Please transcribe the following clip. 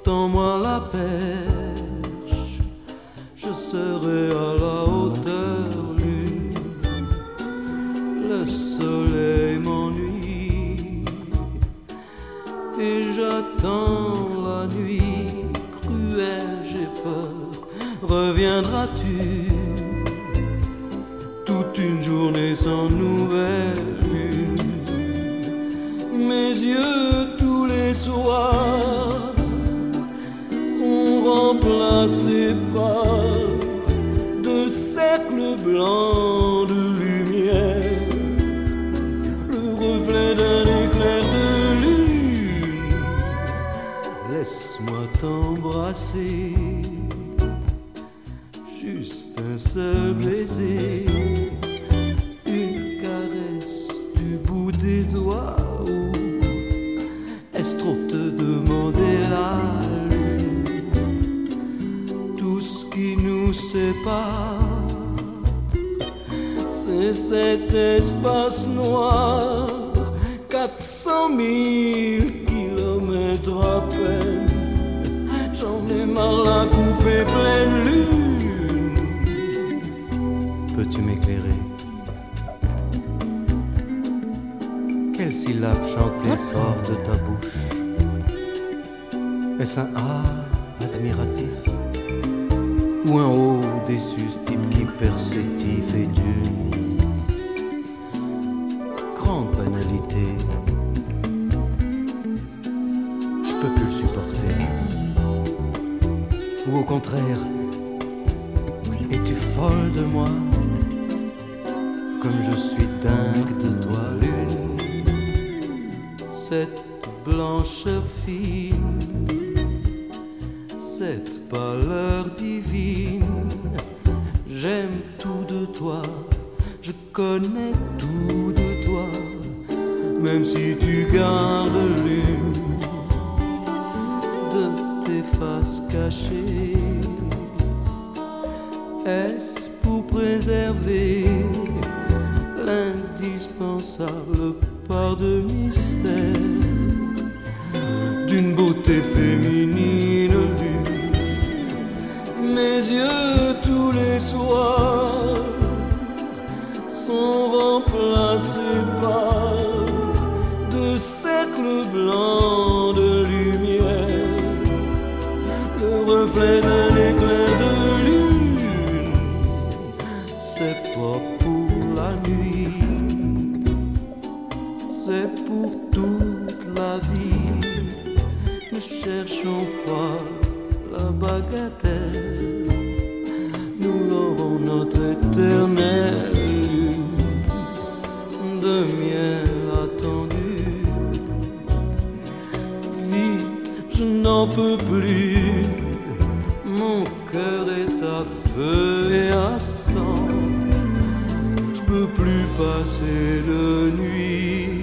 tends-moi la perche, je serai à la hauteur, lune. Le soleil m'ennuie et j'attends la nuit cruelle, j'ai peur. Reviendras-tu? Toute une journée sans nouvelles lune. Mes yeux tous les soirs sont remplacés par de cercles blancs de lumière, le reflet d'un éclair de lune. Laisse-moi t'embrasser, juste un seul baiser, une caresse du bout des doigts. Ou est-ce trop te demander la lune? Tout ce qui nous sépare, c'est cet espace noir, 400 000 kilomètres à peine. J'en ai marre la couper pleine lune. Peux-tu m'éclairer? Quelle syllabe chantée sort de ta bouche? Est-ce un A admiratif ou un O déçu, type qui persétif et d'une grande banalité? Je peux plus le supporter. Ou au contraire, es-tu folle de moi, comme je suis dingue de toi, lune? Cette blancheur fine, cette pâleur divine, j'aime tout de toi, je connais tout de toi, même si tu gardes l'une de tes faces cachées. Est-ce pour préserver l'indispensable part de mystère d'une beauté féminine lune? Mes yeux tous les soirs sont remplacés par de cercles blancs de lumière, le reflet d'un éclair de lune. C'est pas pour la nuit, c'est pour toute la vie. Ne cherchons pas la bagatelle, nous l'aurons notre éternelle lune de miel attendu. Vite, je n'en peux plus, mon cœur est à feu et à sang. Je peux plus passer de nuit